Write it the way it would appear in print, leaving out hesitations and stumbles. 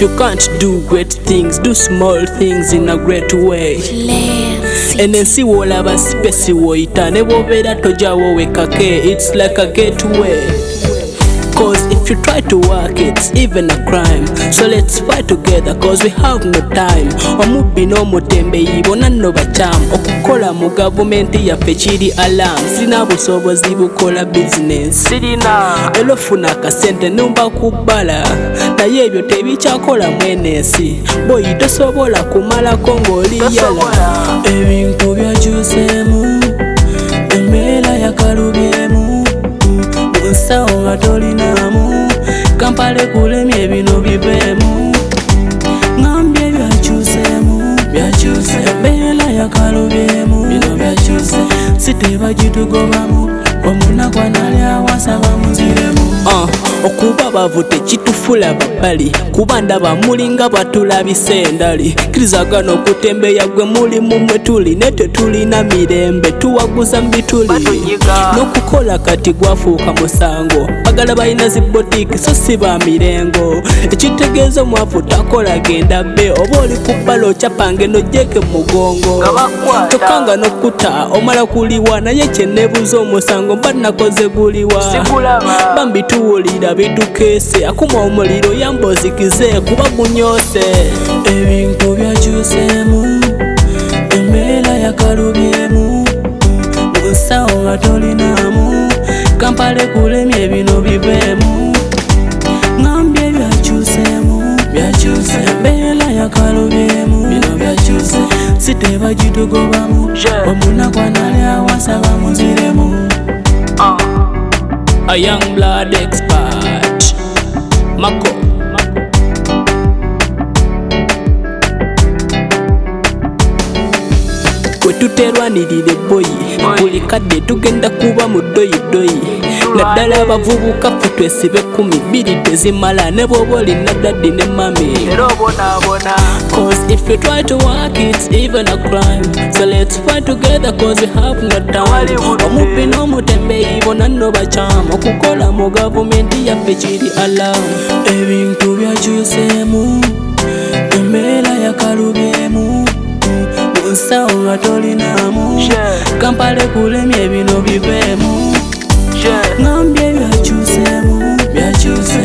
If you can't do great things, do small things in a great way. And then see all of us space woita nebo bera tojawo wekake. It's like a gateway. Cause if you try to work, it's even a crime. So let's fight together cause we have no time. Omubi no mutembe ibona no bacham. Okukola mu government ya fechiri alarm. Sina busobozi bukola business. Sirina elofuna kasente numba kubala. Na yebyo tebichakola mwenesi. Boy tosobola kumala kongoli yala. Ebintu byachusemu embeera yakalubyemu. Unsawo nga tolinamu Kampale kulemye bino bivemu Ngambye byachusemu embeera yakalubyemu bino byachuse siteba gitugobamu omunagwa nali awasaba muziremu okuba bavute kitufula babali kuba ndaba mulinga batulabise endali kirizagano okutembeya gwe muli mumwe tuli nete tulina mirembe tuwaguza mbituli n'okukola kati gwafuuka musango bagala balina zibotiki so si ba mirengo ekitegeeza omwavu takola genda bbe oba oli ku bbala ocapange nojjeke mugongo tokanga n'okkuta omala kuliwa naye kyeneebuuza omusango mba nakoze guliwa bambi tuwulira bitukeese akuma omuliro yambozikize kuba gunyose ebintu byakyusemu embeera yakalubyemu munsawo nga tolinamu Kampale kulemye bino bivemu ngambye byakyusemu embeera yakalubyemu bino byakyuse siteba gitugobamu omunagwa nali awasaba muziremu A young blood expert Mako Kwetuterwanirire boyi buli kadde tugenda kuba mu doyi naddala abavubuka ffe twesibe 12 tezimala ne bwoba olina daddi ne mami cause if you try to work it's even a crime so let's fight together cause we have no time omupi n'omutembeyi bonna nno bakyama okukola mu gavumenti yaffe kiri alarm ebintu byakyusemu embeera yakalubyemu munsawo nga tolinamu Kampale kulemye bino bivemu ngambye byakyusemu